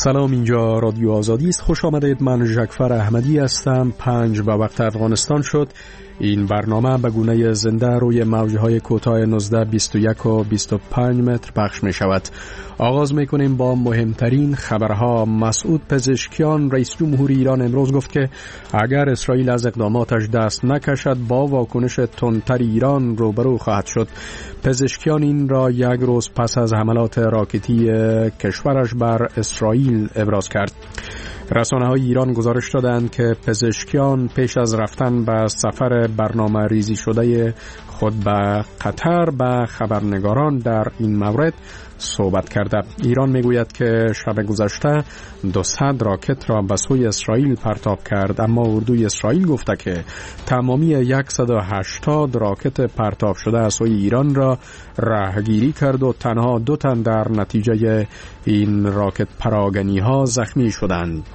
سلام، اینجا رادیو آزادی است. خوش آمدید. من جعفر احمدی هستم. 5 به وقت افغانستان شد. این برنامه به گونه زنده روی موجهای کوتاه 19، 21 و 25 متر پخش می شود. آغاز می کنیم با مهمترین خبرها. مسعود پزشکیان رئیس جمهوری ایران امروز گفت که اگر اسرائیل از اقداماتش دست نکشد با واکنش تندتر ایران روبرو خواهد شد. پزشکیان این را یک روز پس از حملات راکتی کشورش بر اسرائیل ابراز کرد. رسانه‌های ایران گزارش دادند که پزشکیان پیش از رفتن به سفر برنامه ریزی شده خود به قطر به خبرنگاران در این مورد صحبت کرده. ایران میگوید که شب گذشته 200 راکت را به سوی اسرائیل پرتاب کرد، اما اردوی اسرائیل گفته که تمامی 180 راکت پرتاب شده از سوی ایران را راهگیری کرد و تنها 2 تن در نتیجه این راکت پراگنی ها زخمی شدند.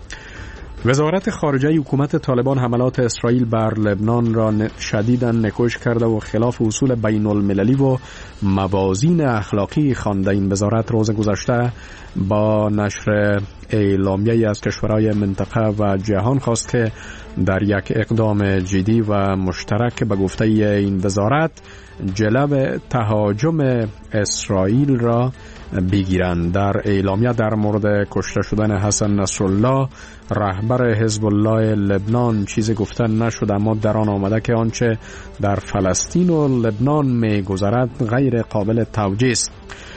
وزارت خارجه حکومت طالبان حملات اسرائیل بر لبنان را شدیداً نکوش کرده و خلاف اصول بین المللی و موازین اخلاقی خوانده. این وزارت روز گذشته با نشر اعلامیه‌ای از کشورهای منطقه و جهان خواست که در یک اقدام جدی و مشترک به گفته این وزارت جلو تهاجم اسرائیل را بگیرند. در اعلامیه در مورد کشته شدن حسن نصرالله رهبر حزب الله لبنان چیزی گفته نشد، اما در آن آمده که آنچه در فلسطین و لبنان می‌گذرد غیر قابل توجیه است.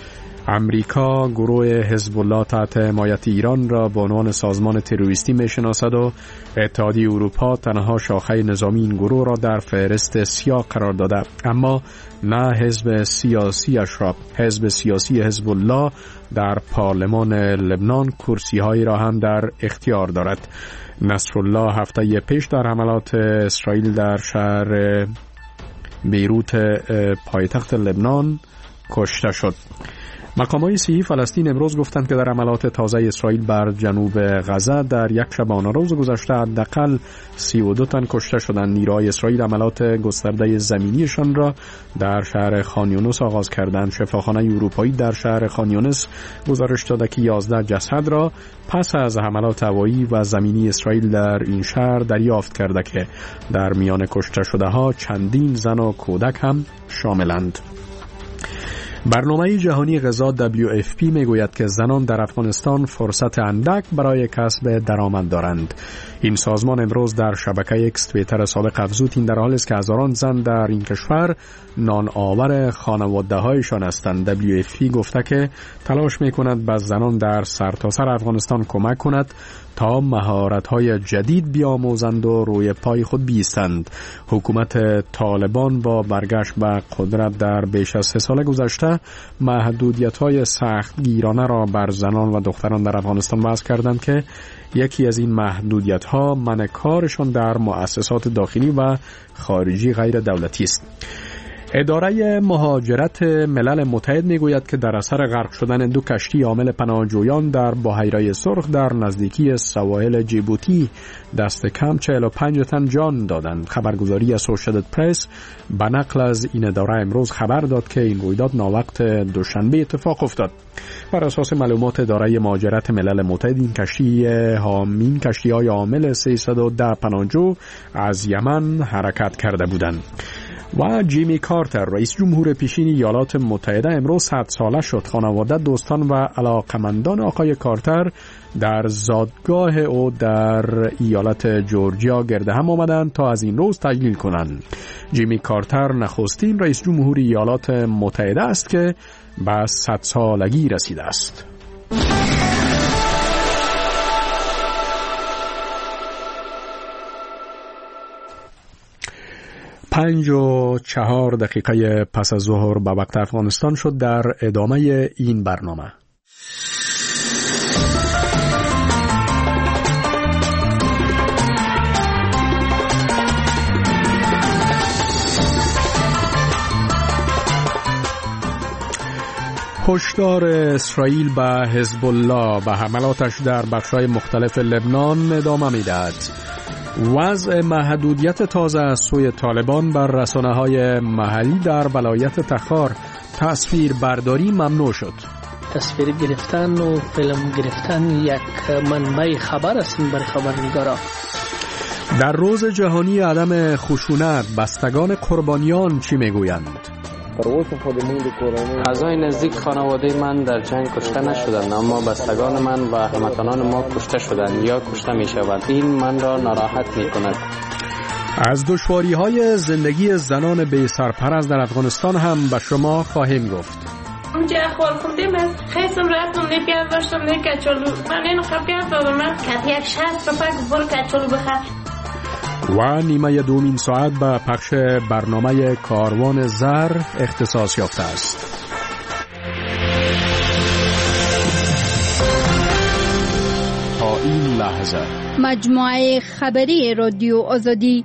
امریکا گروه حزب الله تحت حمایت ایران را به عنوان سازمان تروریستی میشناسد و اتحادیه اروپا تنها شاخه نظامی این گروه را در فهرست سیاه قرار داده، اما نه حزب سیاسیش را. حزب سیاسی حزب الله در پارلمان لبنان کرسی‌هایی را هم در اختیار دارد. نصرالله هفته پیش در حملات اسرائیل در شهر بیروت پایتخت لبنان کشته شد. مقامات صحی فلسطین امروز گفتند که در حملات تازه اسرائیل بر جنوب غزه در یک شبانه روز گذشته حداقل 32 تن کشته شدند. نیروهای اسرائیل حملات گسترده زمینیشان را در شهر خان یونس آغاز کردند. شفاخانه اروپایی در شهر خان یونس گزارش داده که 11 جسد را پس از حملات هوایی و زمینی اسرائیل در این شهر دریافت کرده که در میان کشته شده ها چندین زن و کودک هم شاملند. برنامه جهانی غذا WFP میگوید که زنان در افغانستان فرصت اندک برای کسب درآمد دارند. این سازمان امروز در شبکه ایکس توییتر سابق افزود این در حالی است که هزاران زن در این کشور نان آور خانواده‌هایشان هستند. WFP گفته که تلاش میکند به زنان در سرتاسر افغانستان کمک کند تا مهارت‌های جدید بیاموزند و روی پای خود بایستند. حکومت طالبان با برگشت به قدرت در بیش از 3 سال گذشته محدودیت‌های سختگیرانه را بر زنان و دختران در افغانستان وضع کردند که یکی از این محدودیت‌ها منع کارشان در مؤسسات داخلی و خارجی غیر دولتی است. اداره مهاجرت ملل متحد میگوید که در اثر غرق شدن 2 کشتی حامل پناهجویان در بحیره سرخ در نزدیکی سواحل جیبوتی دست کم 45 تن جان دادند. خبرگزاری اسوشییتد پرس به نقل از این اداره امروز خبر داد که این رویداد ناوقت دوشنبه اتفاق افتاد. بر اساس معلومات اداره مهاجرت ملل متحد این کشتی‌های حامل 310 پناهجو از یمن حرکت کرده بودند. و جیمی کارتر رئیس جمهور پیشین ایالات متحده امروز 100 ساله شد. خانواده، دوستان و علاقمندان آقای کارتر در زادگاه او در ایالت جورجیا گرد هم آمدند تا از این روز تجلیل کنند. جیمی کارتر نخستین رئیس جمهور ایالات متحده است که به 100 سالگی رسیده است. 5:04 پس از ظهر به وقت افغانستان شد. در ادامه این برنامه هشدار اسرائیل به حزب الله و حملاتش در بخش‌های مختلف لبنان ادامه می‌دهد. وضع محدودیت تازه از سوی طالبان بر رسانه‌های محلی در ولایت تخار تصویر برداری ممنوع شد. تصویر گرفتن و فیلم گرفتن یک منبع خبر است برای خبرنگارا. در روز جهانی عدم خشونت بستگان قربانیان چی میگویند؟ اعضای نزدیک خانواده من در جنگ کشته نشدند، اما بستگان من و هموطنان ما کشته شدند یا کشته می شوند. این من را ناراحت می کند. از دشواری‌های زندگی زنان بی سرپرست در افغانستان هم به شما خواهیم گفت. اونجا اخوال خوندیم از خیستم رفتم نیپیاز داشتم نی کچولو من اینو خبیت دادم من کت یک 60 رفت بر کچولو بخر. و نیمه دومین ساعت به پخش برنامه کاروان زر اختصاص یافته است. تا این لحظه مجموعه خبری رادیو آزادی.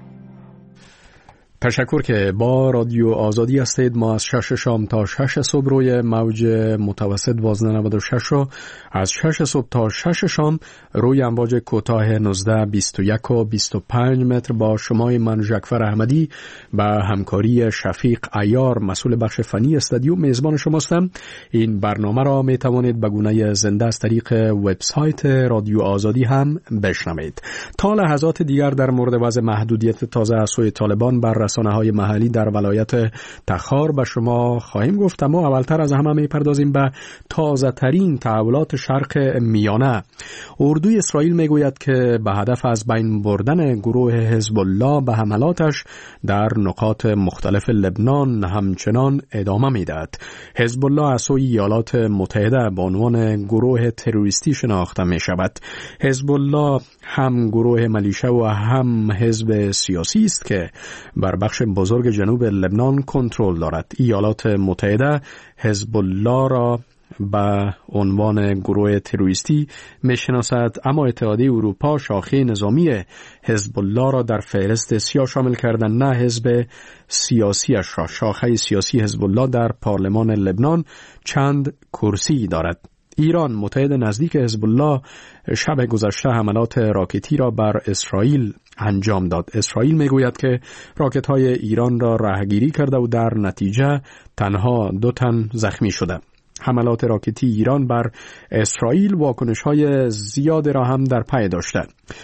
تشکر که با رادیو آزادی هستید. ما از 6 شام تا 6 صبح روی موج متوسط 1296 رو از 6 صبح تا 6 شام روی امواج کوتاه 19 21 و 25 متر با شمای من ژکفر احمدی و همکاری شفیق عیار مسئول بخش فنی استودیو میزبان شماستم. این برنامه را می توانید به گونه زنده از طریق وبسایت رادیو آزادی هم بشنوید. تا لحظات دیگر در مورد وضع محدودیت تازه از سوی طالبان بر رسانه‌های محلی در ولایت تخار به شما خواهیم گفت، اما اولتر از همه می‌پردازیم به تازه ترین تحولات شرق میانه. اردوی اسرائیل میگوید که به هدف از بین بردن گروه حزب الله به حملاتش در نقاط مختلف لبنان همچنان ادامه می‌دهد. حزب الله از سوی ایالات متحده به عنوان گروه تروریستی شناخته می‌شود. حزب الله هم گروه ملیشه و هم حزب سیاسی است که بر بخش بزرگ جنوب لبنان کنترل دارد. ایالات متحده حزب الله را به عنوان گروه تروریستی میشناسد، اما اتحادیه اروپا شاخه نظامی حزب الله را در فهرست سیاه شامل کردن، نه حزب سیاسیش را. شاخه سیاسی حزب الله در پارلمان لبنان چند کرسی دارد. ایران متحد نزدیک حزب الله شب گذشته حملات راکتی را بر اسرائیل انجام داد. اسرائیل میگوید که راکت‌های ایران را رهگیری کرده و در نتیجه تنها 2 تن زخمی شده. حملات راکتی ایران بر اسرائیل واکنش‌های زیاد را هم در پی داشته.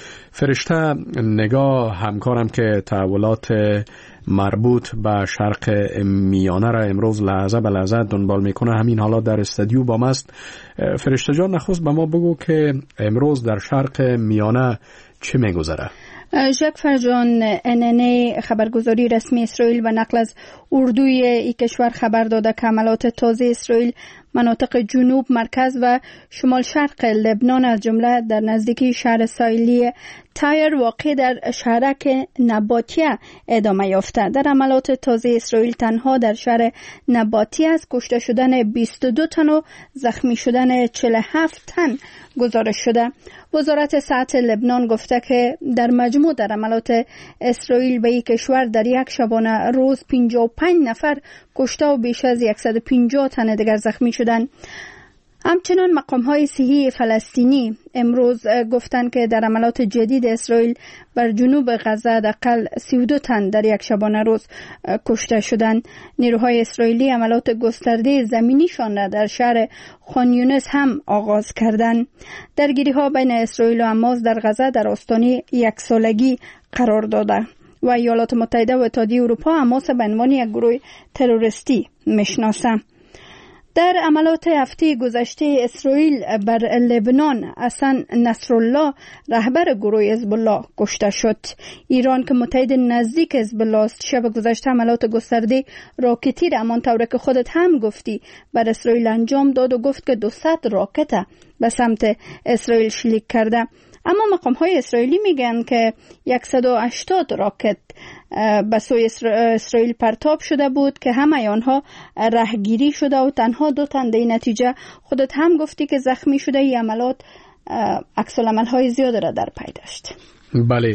فرشته نگاه همکارم که تحولات مربوط به شرق میانه را امروز لحظه به لحظه دنبال میکنه همین حالا در استودیو با ماست. فرشته جان، نخست به ما بگو که امروز در شرق میانه چه میگذره؟ ژکفر جان، NNA خبرگزاری رسمی اسرائیل و نقل از اردوی این کشور خبر داده که حملات تازه اسرائیل مناطق جنوب، مرکز و شمال شرق لبنان از جمله در نزدیکی شهر ساحلی تایر واقع در شهرک نباتیه ادامه یافته. در حملات تازه اسرائیل تنها در شهر نباتیه از کشته شدن 22 تن و زخمی شدن 47 تن گزارش شده. وزارت صحت لبنان گفته که در مجموع در حملات اسرائیل به این کشور در یک شبانه روز 55 نفر کشته و بیش از 150 تن دیگر زخمی شدند. همچنان مقام‌های صحی فلسطینی امروز گفتند که در حملات جدید اسرائیل بر جنوب غزه حداقل 32 تن در یک شبانه روز کشته شدند. نیروهای اسرائیلی حملات گسترده زمینیشان را در شهر خان یونس هم آغاز کردند. درگیری‌ها بین اسرائیل و حماس در غزه در آستانه یک سالگی قرار داده و ایالات متحده و اتحادیه اروپا حماس به عنوان یک گروه تروریستی میشناسند. در عملات هفته گذشته اسرائیل بر لبنان حسن نصرالله رهبر گروه حزب الله کشته شد. ایران که متحد نزدیک حزب الله است شب گذشته عملات گسترده راکتی را همانطور که خودت هم گفتی بر اسرائیل انجام داد و گفت که 200 راکت به سمت اسرائیل شلیک کرده. اما مقام‌های اسرائیلی میگن که 180 راکت به سوی اسرائیل پرتاب شده بود که همه آنها رهگیری شده و تنها 2 تن در نتیجه خودت هم گفتی که زخمی شده. این عملات عکس‌العمل‌های زیاد را در پی داشت. بله،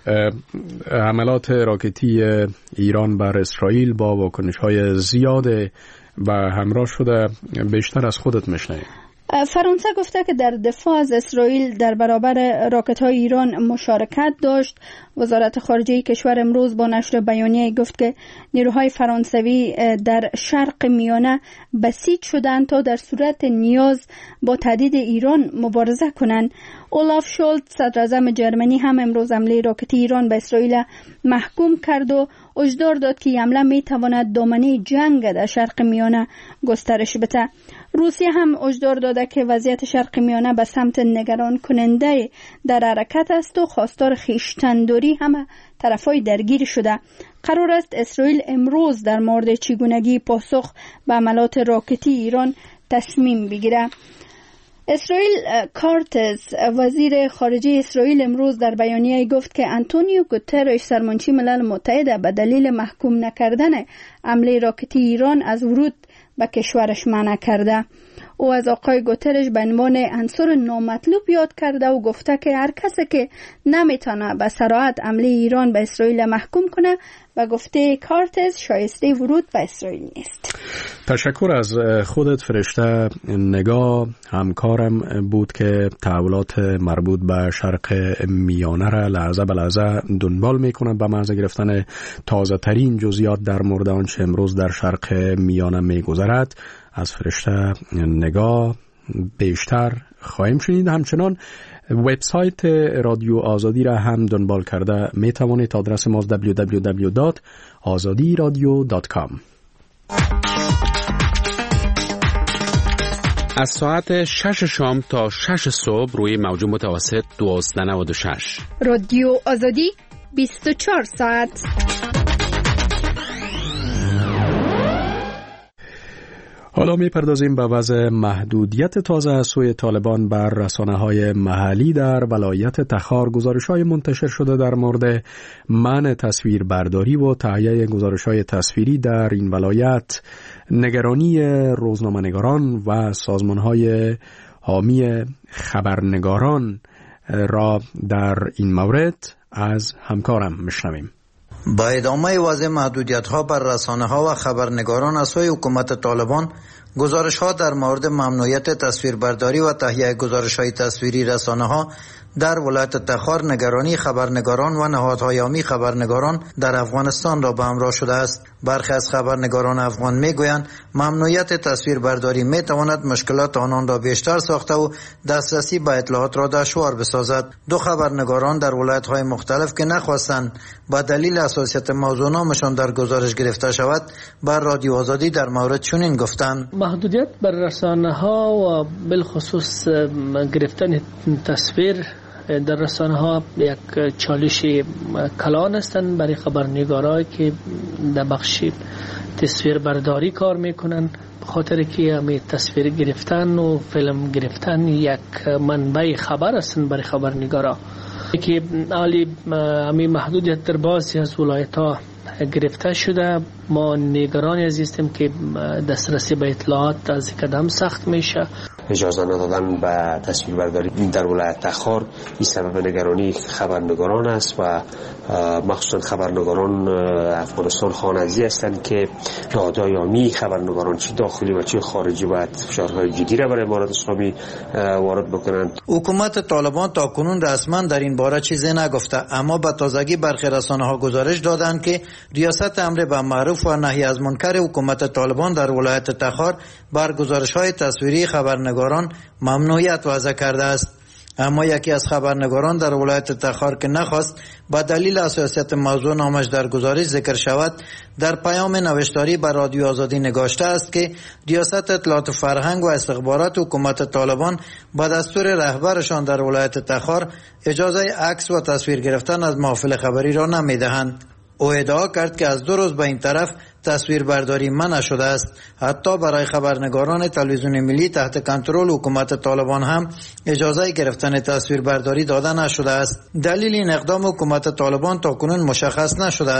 حملات راکتی ایران بر اسرائیل با واکنش‌های زیاد و همراه شده. بیشتر از خودت میشنویم. فرانسه گفته که در دفاع از اسرائیل در برابر راکت‌های ایران مشارکت داشت. وزارت خارجه کشور امروز با نشر بیانیه گفت که نیروهای فرانسوی در شرق میانه بسیج شدند تا در صورت نیاز با تهدید ایران مبارزه کنند. اولاف شولز صدر اعظم جرمنی هم امروز حمله راکتی ایران به اسرائیل محکوم کرد و هشدار داد که حمله می‌تواند دامنه جنگ در شرق میانه گسترش بده. روسیه هم هشدار داده که وضعیت شرق میانه به سمت نگران کننده در حرکت است و خواستار خویشتن‌داری همه طرفای درگیر شده. قرار است اسرائیل امروز در مورد چگونگی پاسخ به حملات راکتی ایران تصمیم بگیره. اسرائیل کارتز وزیر خارجه اسرائیل امروز در بیانیه گفت که آنتونیو گوترش سرمنشی ملل متحد به دلیل محکوم نکردن حمله راکتی ایران از ورود به کشورش منع کرده. او از آقای گوترش به عنوان عنصر نامطلوب یاد کرده و گفته که هر کسی که نمیتونه به صراحت حمله ایران به اسرائیل محکوم کنه و گفته کارتز شایسته ورود به اسرائیل نیست. تشکر از خودت فرشته نگاه، همکارم بود که تحولات مربوط به شرق میانه را لحظه به لحظه دنبال میکنه به محض گرفتن تازه ترین جزئیات در مورد آنچه امروز در شرق میانه میگذرد. از فرشته نگاه بیشتر خواهیم شنید. همچنان وبسایت رادیو آزادی را هم دنبال کرده می توانید. آدرس ما www.azadiradio.com. از ساعت 6 شام تا 6 صبح روی موج متوسط 1296 رادیو آزادی 24 ساعت. حالا میپردازیم به وضع محدودیت تازه از سوی طالبان بر رسانه‌های محلی در ولایت تخار. گزارش‌های منتشر شده در مورد منع تصویربرداری و تهیه گزارش‌های تصویری در این ولایت نگرانی روزنامه‌نگاران و سازمان‌های حامی خبرنگاران را در این مورد از همکارم میشنویم. با ادامه وضع محدودیت‌ها بر رسانه‌ها و خبرنگاران از سوی حکومت طالبان، گزارش‌ها در مورد ممنوعیت تصویربرداری و تهیه گزارش‌های تصویری رسانه‌ها در ولایت تخار نگرانی خبرنگاران و نهادهای حامی خبرنگاران در افغانستان را به همراه شده است. برخی از خبرنگاران افغان میگویند ممنوعیت تصویربرداری میتواند مشکلات آنان را بیشتر ساخته و دسترسی به اطلاعات را دشوار بسازد. دو خبرنگاران در ولایت‌های مختلف که نخواستند با دلیل حساسیت موضوع نامشان در گزارش گرفته شود، بر رادیو آزادی در مورد چنین گفتند: محدودیت بر رسانه‌ها و بالخصوص گرفتن تصویر در رسانه ها یک چالش کلان هستند برای خبرنگارایی که در بخش تصویر برداری کار میکنن، بخاطر که همین تصویر گرفتن و فیلم گرفتن یک منبع خبر هستند برای خبرنگارا که حالی همین محدودیت در بعضی از ولایت ها گرفته شده. ما نگرانی هستیم که دسترسی به اطلاعات از قدم سخت میشه. اجازه ندادن به تصویربرداری در ولایت تخار این سبب نگرانی خبرنگاران است و مخصوصا خبرنگاران افغانستان خانزی هستند که نهادهای حامی خبرنگاران چه داخلی و چه خارجی باید فشارهای جدی را برای امارات اسلامی وارد بکنند. حکومت طالبان تا کنون رسما در این باره چیزی نگفته، اما به تازگی برخی رسانه‌ها گزارش دادند که ریاست امر به معروف و نهی از منکر حکومت طالبان در ولایت تخار بر گزارش‌های تصویری خبرنگاران ممنوعیت وضع کرده است. اما یکی از خبرنگاران در ولایت تخار که نخواست با دلیل حساسیت موضوع نامش در گزارش ذکر شود، در پیام نوشتاری بر رادیو آزادی نگاشته است که ریاست اطلاعات فرهنگ و استخبارات حکومت طالبان با دستور رهبرشان در ولایت تخار اجازه عکس و تصویر گرفتن از محافل خبری را نمیدهند. او ادعا کرد که از 2 روز به این طرف تصویربرداری منع شده است. حتی برای خبرنگاران تلویزیون ملی تحت کنترل حکومت طالبان هم اجازه گرفتن تصویربرداری داده نشده است. دلیل این اقدام حکومت طالبان تاکنون مشخص نشده است.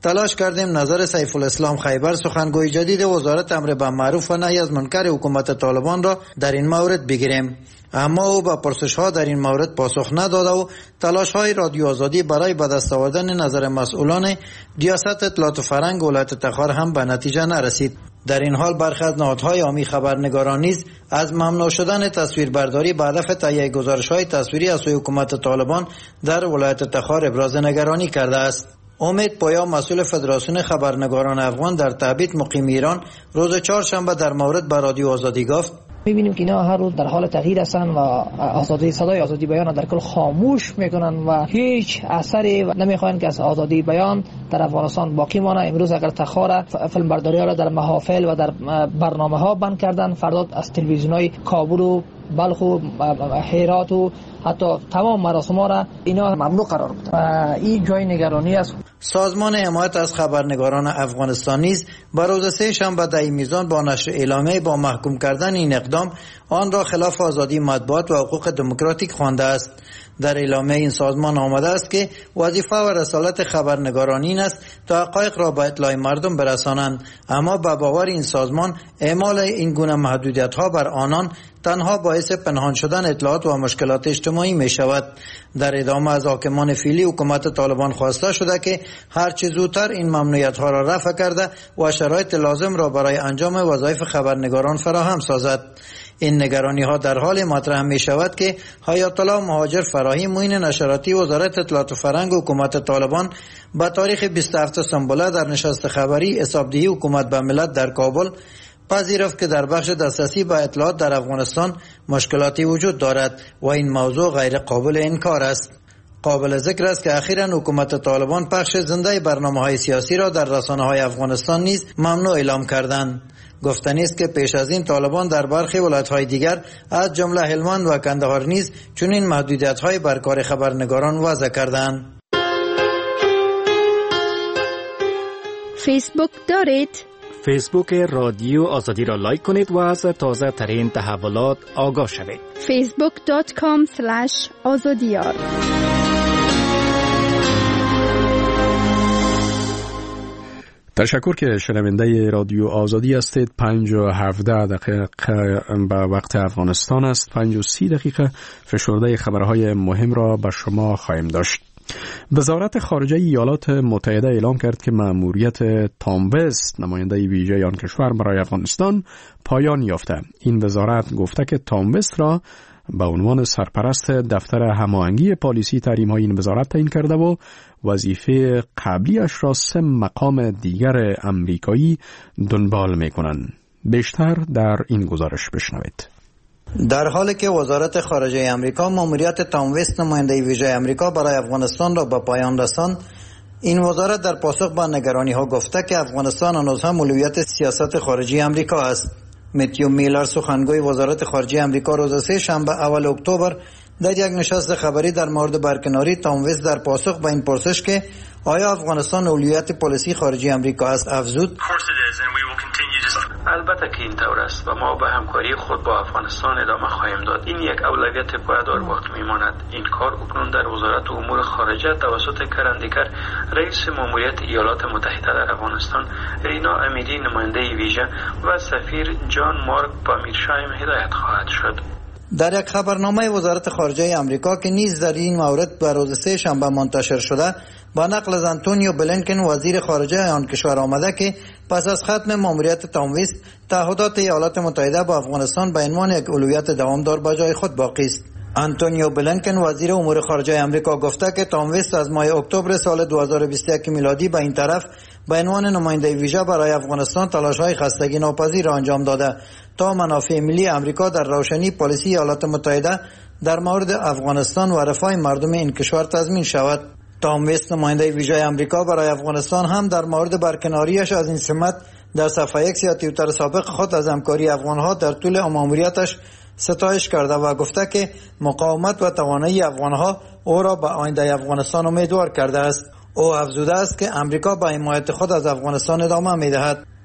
تلاش کردیم نظر سیف الاسلام خیبر سخنگوی جدید وزارت امر بالمعروف و نهی از منکر حکومت طالبان را در این مورد بگیریم، اما او به پرسش‌ها در این مورد پاسخ نداد و تلاش‌های رادیو آزادی برای به دست آوردن نظر مسئولان ریاست اطلاعات و فرهنگ ولایت تخار هم به نتیجه نرسید. در این حال برخی از نهادهای عامی خبرنگاران نیز از ممنوع شدن تصویربرداری به هدف تهیه گزارش‌های تصویری از سوی حکومت طالبان در ولایت تخار ابراز نگرانی کرده است. امید پویا مسئول فدراسیون خبرنگاران افغان در تبعید مقیم ایران روز چهارشنبه در مورد به رادیو آزادی گفت: می‌بینیم که اینا هر روز در حال تغییر هستند و آزادی صدای آزادی بیان در کل خاموش میکنن و هیچ اثری نمیخواین که از آزادی بیان در افغانستان باقی مانه. امروز اگر تخار فیلمبرداری ها را در محافل و در برنامه ها بند کردن، فردا از تلویزیون‌های کابل و بلخ و هرات و حتی تمام مراسم ها را اینا ممنوع قرار بده و این جای نگرانی است. سازمان حمایت از خبرنگاران افغانستان نیز بر روز سه شنبه در میزان با نشر اعلامیه با محکوم کردن این اقدام آن را خلاف آزادی مطبوعات و حقوق دموکراتیک خوانده است. در اعلامیه این سازمان آمده است که وظیفه و رسالت خبرنگاران این است تا حقایق را به اطلاع مردم برسانند، اما به باور این سازمان اعمال این گونه محدودیت‌ها بر آنان تنها باعث پنهان شدن اطلاعات و مشکلات اجتماعی می شود. در ادامه از حاکمان فعلی حکومت طالبان خواسته شده که هرچه زودتر این ممنوعیت‌ها را رفع کرده و شرایط لازم را برای انجام وظایف خبرنگاران فراهم سازد. این نگرانی ها در حال مطرح می شود که حیات الله مهاجر فراهی معین نشراتی وزارت اطلاعات و فرهنگ حکومت طالبان با تاریخ 27 سنبله در نشست خبری حسابدهی حکومت به ملت در کابل پذیرفت که در بخش دسترسی به اطلاعات در افغانستان مشکلاتی وجود دارد و این موضوع غیر قابل انکار است. قابل ذکر است که اخیراً حکومت طالبان پخش زنده برنامه‌های سیاسی را در رسانه‌های افغانستان نیز ممنوع اعلام کردند. گفتنی است که پیش از این طالبان در برخی ولایت‌های دیگر از جمله هلمند و کندهار نیز چنین محدودیت‌های بر کار خبرنگاران وضع کردند. فیسبوک دارید؟ فیسبوک رادیو آزادی را لایک کنید و از تازه ترین تحولات آگاه شوید. facebook.com/azadiyar. تشکر که شنونده رادیو آزادی هستید. 5:17 به وقت افغانستان است. 5:30 فشرده خبرهای مهم را به شما خواهیم داشت. وزارت خارجه ایالات متحده اعلام کرد که مأموریت تام وست نماینده ویژه آن کشور برای افغانستان پایان یافته. این وزارت گفته که تام وست را به عنوان سرپرست دفتر هماهنگی پالیسی تحریم‌های این وزارت تعیین کرده و وظیفه قبلیش را 3 مقام دیگر امریکایی دنبال می‌کنند. بیشتر در این گزارش بشنوید. در حالی که وزارت خارجه امریکا مأموریت تام وست نماینده ویژه امریکا برای افغانستان را به پایان رساند، این وزارت در پاسخ به نگرانی‌ها گفته که افغانستان هنوز هم اولویت سیاست خارجی امریکا است. متیو میلر سخنگوی وزارت خارجه امریکا روز سه شنبه اول اکتبر در یک نشست خبری در مورد برکناری تام وست در پاسخ به این پرسش که آیا افغانستان اولویت پالیسی خارجی امریکا است افزود: البته که این طور است و ما به همکاری خود با افغانستان ادامه خواهیم داد. این یک اولویت پایدار باقی میماند. این کار اکنون در وزارت امور خارجه توسط کرندیکر رئیس ماموریت ایالات متحده در افغانستان رینا امیری نماینده ویژه و سفیر جان مارک پامیرشایم هدایت خواهد شد. در یک خبرنامه وزارت خارجه امریکا که نیز در این مورد بر روز سه شنبه منتشر شده، با نقل از آنتونیو بلینکن وزیر خارجه آن کشور آمده که پس از ختم ماموریت تام وست تعهدات ایالات متحده با افغانستان به عنوان یک اولویت دوامدار به جای خود باقی است. آنتونیو بلینکن وزیر امور خارجه امریکا گفته که تام وست از ماه اکتبر سال 2021 میلادی به این طرف به عنوان نماینده ویژه برای افغانستان تلاش‌های خستگی ناپذیر را انجام داده تا منافع ملی امریکا در روشنی پالیسی ایالات متحده در مورد افغانستان و رفاه مردم این کشور تضمین شود. تام وست نماینده ویژه امریکا برای افغانستان هم در مورد برکناریش از این سمت در صفحه ایکس یا توییتر سابق خود از همکاری افغانها در طول ماموریتش ستایش کرده و گفته که مقاومت و توانایی افغانها او را به آینده افغانستان امیدوار کرده است. او افزوده است که امریکا به حمایت خود از افغانستان ادامه می‌دهد.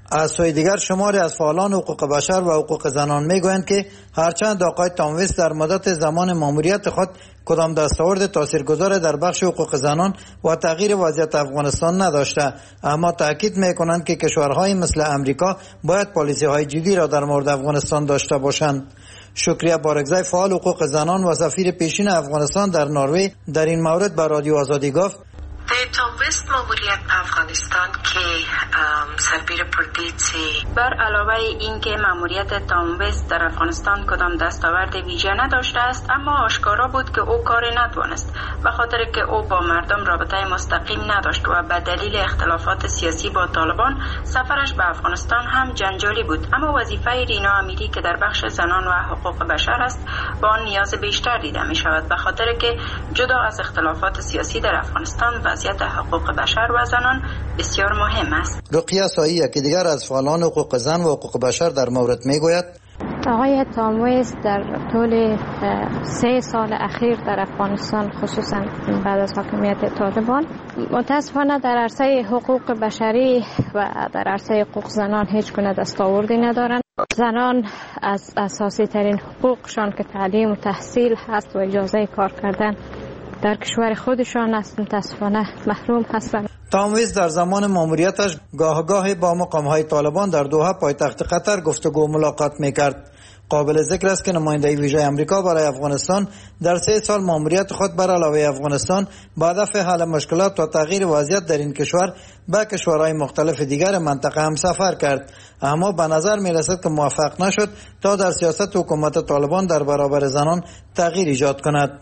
از سوی دیگر شماری از فعالان حقوق بشر و حقوق زنان میگویند که هرچند آقای تام ویست در مدت زمان ماموریت خود کدام دستاورد تاثیرگذار در بخش حقوق زنان و تغییر وضعیت افغانستان نداشته، اما تاکید میکنند که کشورهای مثل امریکا باید پالیسی‌های جدی را در مورد افغانستان داشته باشند. شکریه بارگزای فعال حقوق زنان و سفیر پیشین افغانستان در نروژ در این مورد به رادیو آزادی گفت: تام ویست ماموریت افغانستان که سربیر پردیسی بر علاوه اینکه ماموریت تام ویست در افغانستان کدام دستاورد ویژه نداشته است، اما آشکارا بود که او کاری نتوانست به خاطر که او با مردم رابطه مستقیم نداشت و به دلیل اختلافات سیاسی با طالبان سفرش به افغانستان هم جنجالی بود. اما وظیفه رینا امیری که در بخش زنان و حقوق بشر است با آن نیاز بیشتر دیده می شود به خاطر که جدا از اختلافات سیاسی در افغانستان وضعیت حقوق بشر و زنان بسیار مهم است. رقیه ساییه که دیگر از فعالان حقوق زن و حقوق بشر در مورد میگوید: آقای تام ویست در طول 3 سال اخیر در افغانستان خصوصا بعد از حاکمیت طالبان متاسفانه در عرصه حقوق بشری و در عرصه حقوق زنان هیچ گونه دستاوردی ندارند. زنان از اساسی ترین حقوقشان که تعلیم و تحصیل هست و اجازه کار کردن در کشور خودشان است متاسفانه محروم هستند. تام ویست در زمان ماموریتش گاه با مقام‌های طالبان در دوحه پایتخت قطر گفتگو و ملاقات می‌کرد. قابل ذکر است که نماینده ویژه آمریکا برای افغانستان در 3 سال ماموریت خود بر علاوه افغانستان با هدف حل مشکلات و تغییر وضعیت در این کشور به کشورهای مختلف دیگر منطقه هم سفر کرد، اما به نظر می‌رسد که موفق نشد تا در سیاست حکومت طالبان در برابر زنان تغییر ایجاد کند.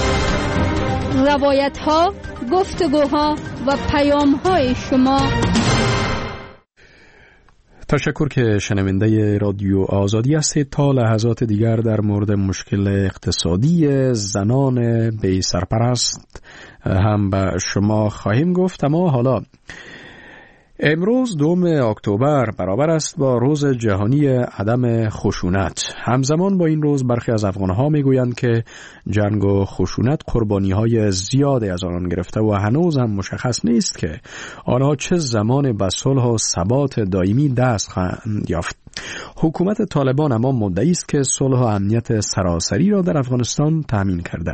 روایت‌ها، گفتگوها و پیام‌های شما. تشکر که شنونده رادیو آزادی هستید. تا لحظات دیگر در مورد مشکل اقتصادی زنان بی سرپرست هم به شما خواهیم گفت. اما حالا امروز 2 اکتبر برابر است با روز جهانی عدم خشونت. همزمان با این روز برخی از افغان‌ها میگویند که جنگ و خشونت قربانی‌های زیادی از آنان گرفته و هنوز هم مشخص نیست که آنها چه زمان به صلح و ثبات دائمی دست خواهند یافت. حکومت طالبان اما مدعی است که صلح و امنیت سراسری را در افغانستان تامین کرده.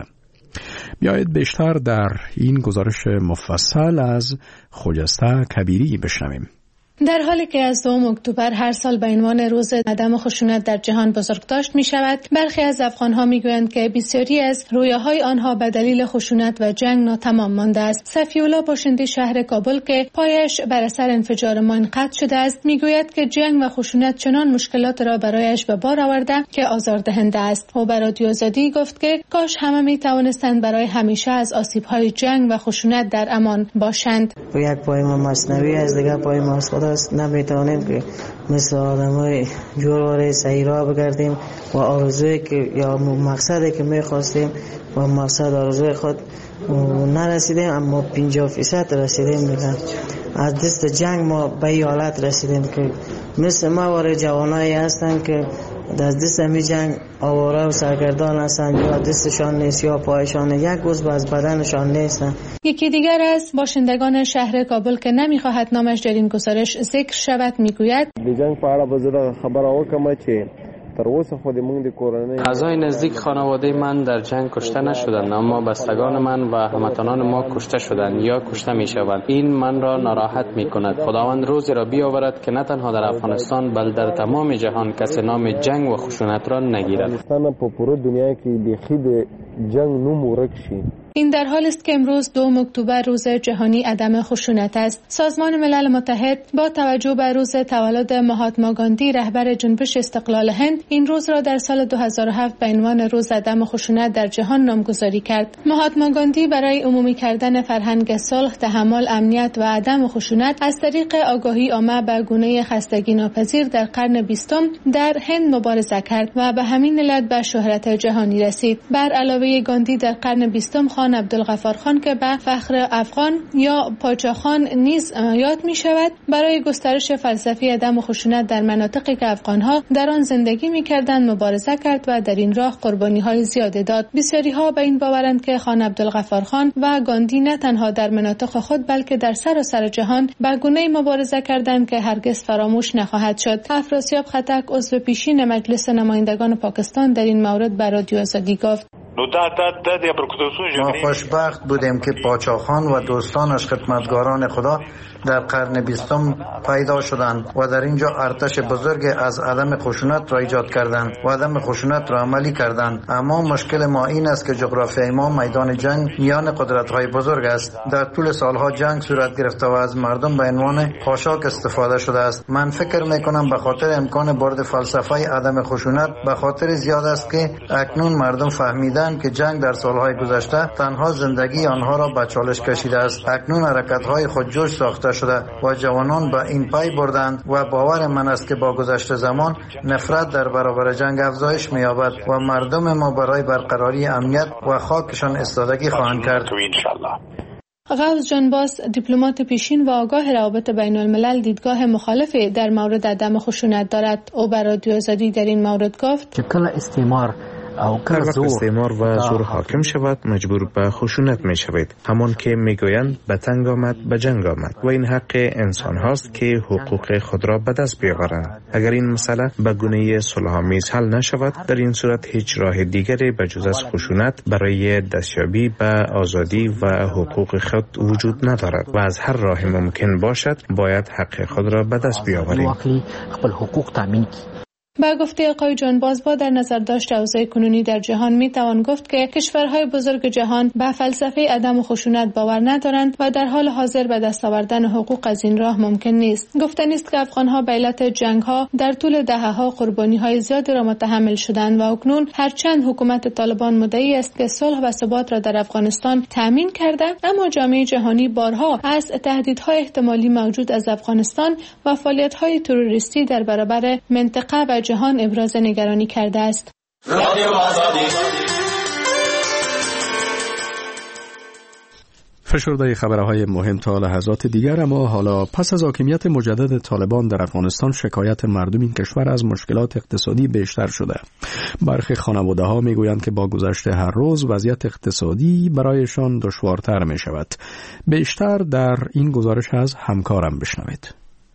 بیایید بیشتر در این گزارش مفصل از خجسته کبیری بشنویم. در حالی که از 2 اکتبر هر سال به عنوان روز عدم خشونت در جهان بزرگداشت می شود، برخی از افغان‌ها می گویند که بسیاری از رویاهای آنها به دلیل خشونت و جنگ ناتمام مانده است. صفی‌الله باشنده شهر کابل که پایش بر اثر انفجار ماین قطع شده است، می گوید که جنگ و خشونت چنان مشکلات را برایش به بار آورده که آزاردهنده است. او به رادیو آزادی گفت که کاش همه می توانستند برای همیشه از آسیب‌های جنگ و خشونت در امان باشند. یک پای ما مصنوی از دیگر پای ما است. نمیتونیم که مثل آدمای جورواره صحیح راه بگردیم و آرزوی که یا مقصدی که میخواستیم و مقصد آرزوی خود نرسیدیم، اما 50% رسیدیم. میگن از دست جنگ ما به این حالت رسیدیم که مثل ما واره جوانایی هستن که در دست همی جنگ آواره و سرگردان هستن، یا دستشان نیست یا پایشان، یک عضو از بدنشان نیستن. یکی دیگر از باشندگان شهر کابل که نمیخواهد نامش در این گزارش ذکر شود میگوید: د جنگ په اړه به زه خبره وکم چې تر اوسه خو د موږ د کورنۍ اعضای نزدیک خانواده من در جنگ کشته نشدند، اما بستگان من و هموطنان ما کشته شدند یا کشته میشوند. این من را ناراحت میکند. خداوند روزی را بیاورد که نه تنها در افغانستان بل در تمام جهان کسی نام جنگ و خشونت را نگیرد. افغانستان په پوره دنیا کې بیخي د جنگ نوم ورک شي. این در حالی است که امروز 2 اکتبر روز جهانی عدم خشونت است. سازمان ملل متحد با توجه به روز تولد مهاتما گاندی رهبر جنبش استقلال هند این روز را در سال 2007 به عنوان روز عدم خشونت در جهان نامگذاری کرد. مهاتما گاندی برای عمومی کردن فرهنگ صلح، تحمل، امنیت و عدم خشونت از طریق آگاهی عامه به گونه خستگی ناپذیر در قرن 20 در هند مبارزه کرد و به همین علت به شهرت جهانی رسید. بر علاوه گاندی در قرن 20 خان عبدالغفار خان که به فخر افغان یا پاچا خان نیز یاد می شود برای گسترش فلسفه عدم خشونت در مناطقی که افغانها در آن زندگی می کردند مبارزه کرد و در این راه قربانی های زیاده داد. بسیاری ها به این باورند که خان عبدالغفار خان و گاندی نه تنها در مناطق خود بلکه در سراسر جهان به گونه‌ای مبارزه کردند که هرگز فراموش نخواهد شد. افراسیاب خطک عضو پیشین مجلس نمایندگان پاکستان در این مورد به رادیو آزادی گفت: ما خوشبخت بودیم که پاچا خان و دوستانش خدمتگاران خدا در قرن 20 پیدا شدند و در اینجا ارتش بزرگ از عدم خشونت را ایجاد کردند و عدم خشونت را عملی کردند. اما مشکل ما این است که جغرافیای ما میدان جنگ میان قدرت‌های بزرگ است. در طول سالها جنگ صورت گرفته و از مردم به عنوان خاشاک استفاده شده است. من فکر میکنم به خاطر امکان وارد فلسفه عدم خشونت به خاطر زیاد است که اکنون مردم فهمیدند که جنگ در سالهای گذشته تنها زندگی آنها را به چالش کشیده است. اکنون حرکت‌های خودجوش ساخته شده و جوانان به این پی بردند و باور من است که با گذشت زمان نفرت در برابر جنگ افزایش می‌یابد و مردم ما برای برقراری امنیت و خاکشان استادگی خواهند کرد. غوث جان باس دیپلمات پیشین و آگاه روابط بین الملل دیدگاه مخالفی در مورد عدم خشونت دارد. او بر رادیو آزادی در این مورد گفت که کل استعمار و زور حاکم شود مجبور به خشونت می شوید، همان که می گویند به تنگ آمد به جنگ آمد و این حق انسان هاست که حقوق خود را به دست بیاورند. اگر این مسئله به گونه صلح‌آمیز حل نشود، در این صورت هیچ راه دیگری به جز از خشونت برای دستیابی به آزادی و حقوق خود وجود ندارد و از هر راه ممکن باشد باید حق خود را به دست بیاوریم. با گفته آقای جان باز با در نظر داشت اوضاع کنونی در جهان می توان گفت که کشورهای بزرگ جهان به فلسفه عدم خشونت باور ندارند و در حال حاضر به دست آوردن حقوق از این راه ممکن نیست. گفتنی است که افغانها به علت جنگ‌ها در طول دهه‌ها قربانی‌های زیادی را متحمل شدند و اکنون هرچند حکومت طالبان مدعی است که صلح و ثبات را در افغانستان تامین کرده، اما جامعه جهانی بارها از تهدیدهای احتمالی موجود از افغانستان و فعالیت‌های تروریستی در برابر منطقه و جهان ابراز نگرانی کرده است. فشرده خبرهای مهم تا لحظات دیگر. اما حالا پس از حاکمیت مجدد طالبان در افغانستان شکایت مردم این کشور از مشکلات اقتصادی بیشتر شده. برخی خانواده‌ها میگویند که با گذشت هر روز وضعیت اقتصادی برایشان دشوارتر می شود. بیشتر در این گزارش از همکارم بشنوید.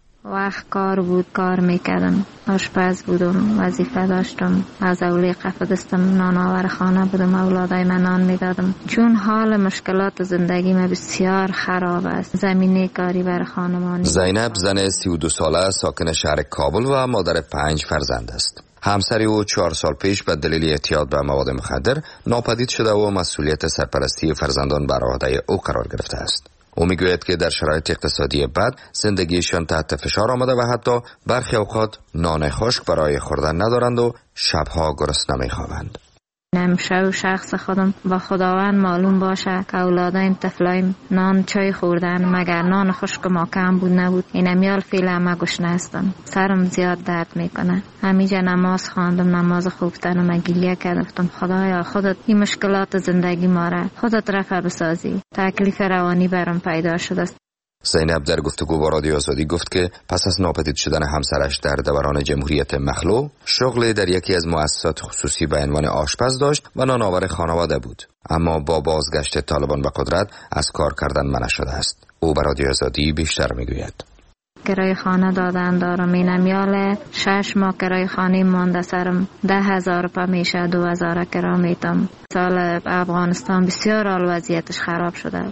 وقت کار بود، کار میکردم، آشپز بودم، وظیفه داشتم، از اولی قفدستم، نانآور خانه بودم، اولادای من نان میدادم. چون حال مشکلات زندگی من بسیار خراب است، زمینه کاری بر خانمانی. زینب زن 32 ساله ساکن شهر کابل و مادر 5 فرزند است. همسری او 4 سال پیش به دلیل اعتیاد به مواد مخدر ناپدید شده و مسئولیت سرپرستی فرزندان بر عهده او قرار گرفته است. او میگوید که در شرایط اقتصادی بد زندگیشان تحت فشار آمده و حتی برخی اوقات نان خشک برای خوردن ندارند و شبها گرسنه میخوابند. نمیشه و شخص خودم با خداوند معلوم باشه که اولادایم طفلایم نان چای خوردن مگر نان خشک ما کم بود نبود. این امیال فیله ما گشنه هستم، سرم زیاد درد میکنه. همیجا نماز خواندم، نماز خوبتن و گریه کردم خدایا خودت این مشکلات زندگی ما را خودت رفع بسازی. تکلیف روانی برام پیدا شده است. زینب در گفتگو با رادیو آزادی گفت که پس از ناپدید شدن همسرش در دوران جمهوریت مخلوع شغل در یکی از مؤسسات خصوصی به عنوان آشپز داشت و نانآور خانواده بود، اما با بازگشت طالبان به قدرت از کار کردن منع شده است. او به رادیو آزادی بیشتر میگوید. کرای خانه دادن دارم، این امیال 6 ماه کرای خانه مانده سرم 10,000 روپیه میشه، 2,000 کرا میتم. سال افغانستان بسیار حال وضعیتش خراب شده.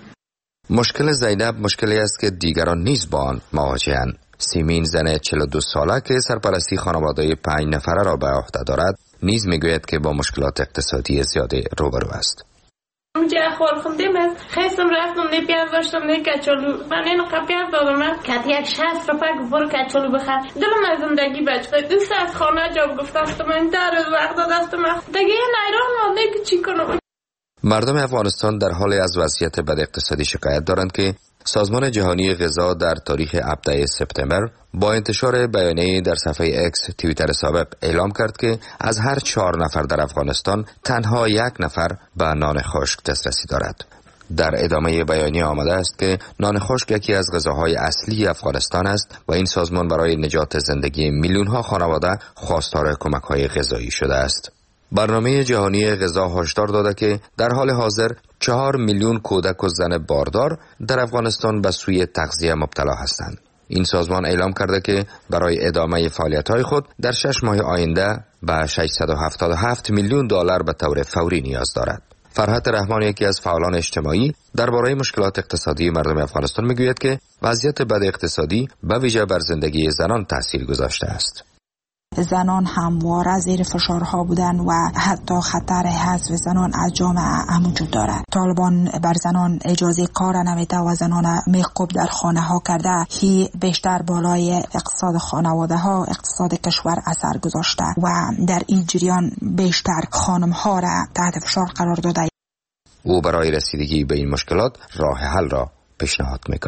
مشکل زینب مشکلی است که دیگران نیز با آن مواجه‌اند. سیمین زن 42 ساله که سرپرستی خانواده 5 نفره را به عهده دارد نیز میگوید که با مشکلات اقتصادی زیاده روبرو است. اونجا اخوال خوندیم از خیستم رفتم نی پیاز داشتم نی کچالو من اینو پیاز دادم کت یک 60 روپیه برو کچالو بخر. دلم از زندگی بچه دوست از خانه جاب گفتم من در وقت دادم دیگه نیران مونده که چی کنم. مردم افغانستان در حال از وضعیت بد اقتصادی شکایت دارند که سازمان جهانی غذا در تاریخ 17 سپتامبر با انتشار بیانیه در صفحه اکس توییتر سابق اعلام کرد که از هر 4 نفر در افغانستان تنها 1 نفر به نان خشک دسترسی دارد. در ادامه بیانیه آمده است که نان خشک یکی از غذاهای اصلی افغانستان است و این سازمان برای نجات زندگی میلیون‌ها خانواده خواستار کمک‌های غذایی شده است. برنامه جهانی غذا هشدار داده که در حال حاضر 4 میلیون کودک و زن باردار در افغانستان به سوی تغذیه مبتلا هستند. این سازمان اعلام کرده که برای ادامه فعالیت‌های خود در 6 ماه آینده به 677 میلیون دلار به طور فوری نیاز دارد. فرحت رحمان، یکی از فعالان اجتماعی درباره مشکلات اقتصادی مردم افغانستان، میگوید که وضعیت بد اقتصادی به ویژه بر زندگی زنان تاثیر گذاشته است. زنان همواره زیر فشارها بودن و حتی خطر حذف زنان از جامعه وجود دارد. طالبان بر زنان اجازه کار نمیده و زنان میخکوب در خانه ها کرده. هی بیشتر بالای اقتصاد خانواده ها، اقتصاد کشور اثر گذاشته و در این جریان بیشتر خانم ها را تحت فشار قرار داده. او برای رسیدگی به این مشکلات راه حل را پیشنهاد می‌کند.